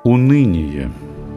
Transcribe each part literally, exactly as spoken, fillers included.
Уныние.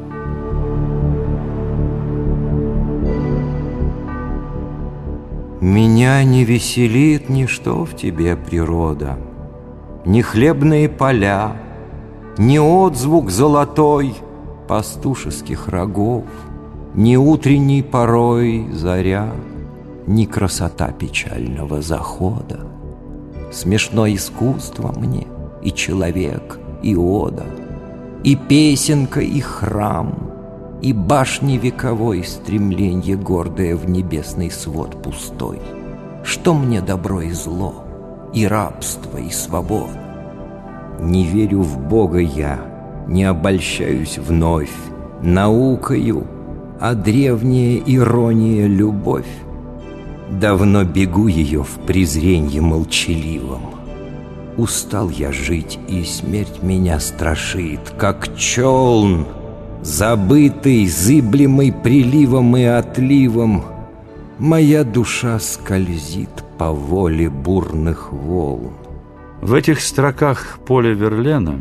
Меня не веселит ничто в тебе, природа, ни хлебные поля, ни отзвук золотой пастушеских рогов, ни утренней порой заря, ни красота печального захода. Смешно искусство мне и человек, и ода, и песенка, и храм, и башни вековой стремленье гордое в небесный свод пустой. Что мне добро и зло, и рабство, и свобода? Не верю в Бога я, не обольщаюсь вновь наукою, а древняя ирония любовь. Давно бегу ее в презренье молчаливом. Устал я жить, и смерть меня страшит, как челн, забытый, зыблемый приливом и отливом. Моя душа скользит по воле бурных волн. В этих строках Поля Верлена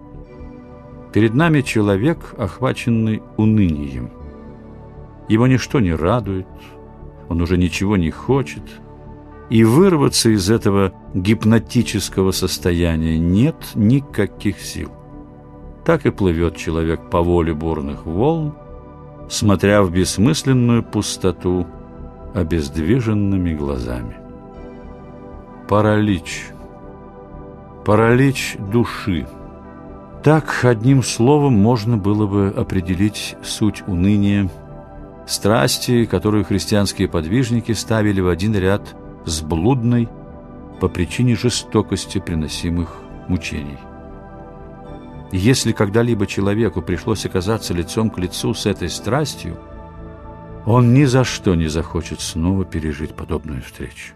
перед нами человек, охваченный унынием. Его ничто не радует, он уже ничего не хочет, и вырваться из этого гипнотического состояния нет никаких сил. Так и плывет человек по воле бурных волн, смотря в бессмысленную пустоту обездвиженными глазами. Паралич. Паралич души. Так, одним словом, можно было бы определить суть уныния, страсти, которую христианские подвижники ставили в один ряд с блудной по причине жестокости приносимых мучений. Если когда-либо человеку пришлось оказаться лицом к лицу с этой страстью, он ни за что не захочет снова пережить подобную встречу.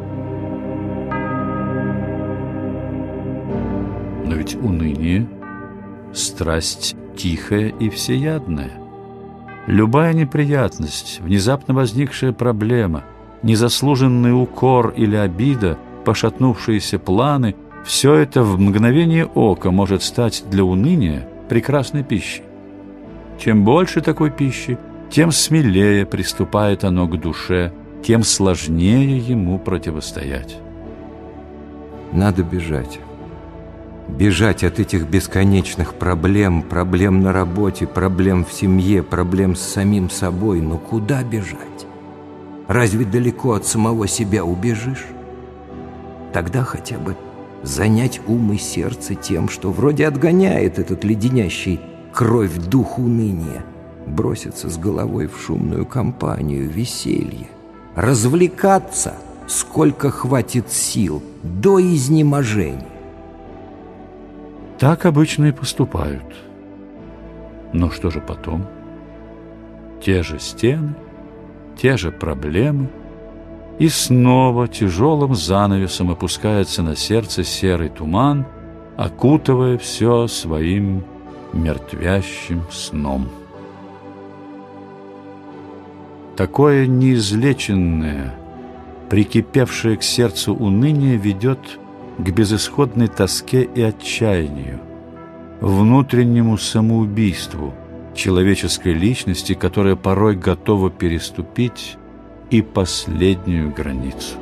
Но ведь уныние – страсть тихая и всеядная. Любая неприятность, внезапно возникшая проблема, незаслуженный укор или обида, пошатнувшиеся планы – все это в мгновение ока может стать для уныния прекрасной пищей. Чем больше такой пищи, тем смелее приступает оно к душе, тем сложнее ему противостоять. Надо бежать. Бежать от этих бесконечных проблем, проблем на работе, проблем в семье, проблем с самим собой. Но куда бежать? Разве далеко от самого себя убежишь? Тогда хотя бы занять ум и сердце тем, что вроде отгоняет этот леденящий кровь дух уныния, броситься с головой в шумную компанию, веселье, развлекаться, сколько хватит сил, до изнеможения. Так обычно и поступают. Но что же потом? Те же стены, те же проблемы, и снова тяжелым занавесом опускается на сердце серый туман, окутывая все своим мертвящим сном. Такое неизлеченное, прикипевшее к сердцу уныние ведет к безысходной тоске и отчаянию, внутреннему самоубийству человеческой личности, которая порой готова переступить и последнюю границу.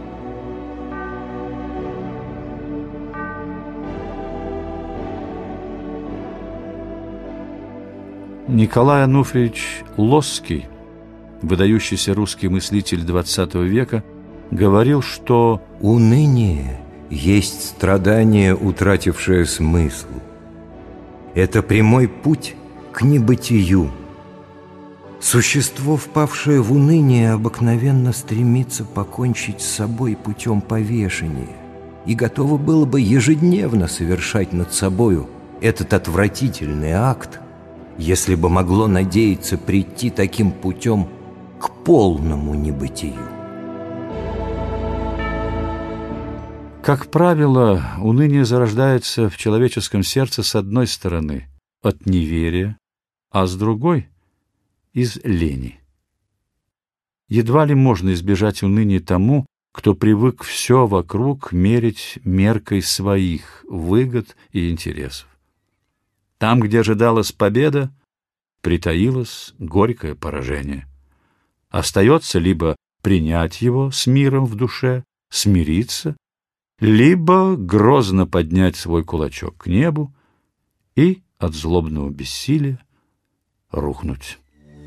Николай Ануфриевич Лосский, выдающийся русский мыслитель двадцатого века, говорил, что уныние есть страдание, утратившее смысл. Это прямой путь к небытию. Существо, впавшее в уныние, обыкновенно стремится покончить с собой путем повешения и готово было бы ежедневно совершать над собою этот отвратительный акт, если бы могло надеяться прийти таким путем к полному небытию. Как правило, уныние зарождается в человеческом сердце с одной стороны от неверия, а с другой – из лени. Едва ли можно избежать уныния тому, кто привык все вокруг мерить меркой своих выгод и интересов. Там, где ожидалась победа, притаилось горькое поражение. Остается либо принять его с миром в душе, смириться, либо грозно поднять свой кулачок к небу и от злобного бессилия рухнуть.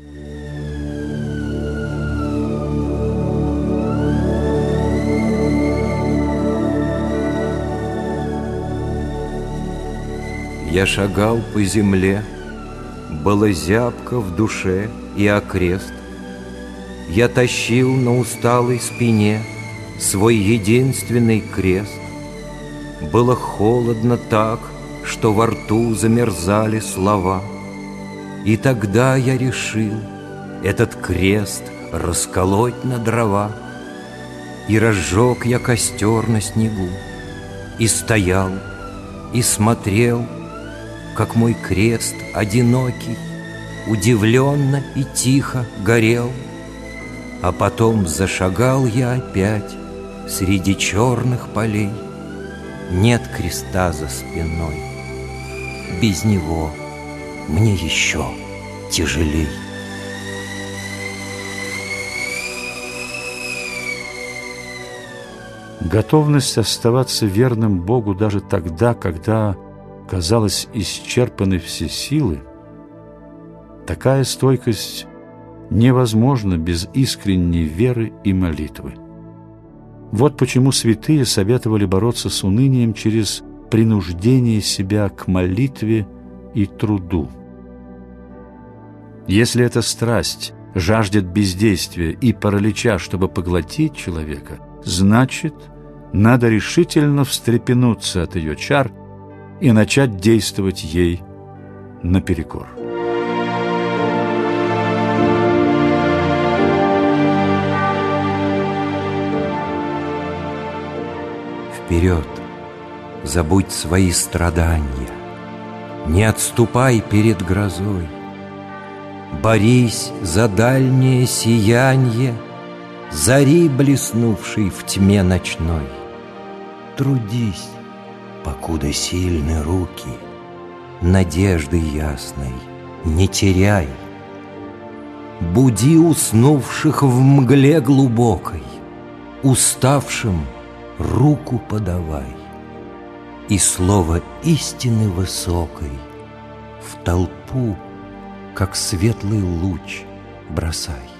Я шагал по земле, было зябко в душе и окрест. Я тащил на усталой спине свой единственный крест. Было холодно так, что во рту замерзали слова. И тогда я решил этот крест расколоть на дрова. И разжег я костер на снегу, и стоял, и смотрел, как мой крест одинокий удивленно и тихо горел. А потом зашагал я опять среди черных полей. Нет креста за спиной, без него мне еще тяжелей. Готовность оставаться верным Богу даже тогда, когда, казалось, исчерпаны все силы, такая стойкость невозможна без искренней веры и молитвы. Вот почему святые советовали бороться с унынием через принуждение себя к молитве и труду. Если эта страсть жаждет бездействия и паралича, чтобы поглотить человека, значит, надо решительно встрепенуться от ее чар и начать действовать ей наперекор. Вперед, забудь свои страдания, не отступай перед грозой. Борись за дальнее сиянье зари, блеснувшей в тьме ночной. Трудись, покуда сильны руки, надежды ясной не теряй. Буди уснувших в мгле глубокой, уставшим руку подавай, и слово истины высокой в толпу, как светлый луч, бросай.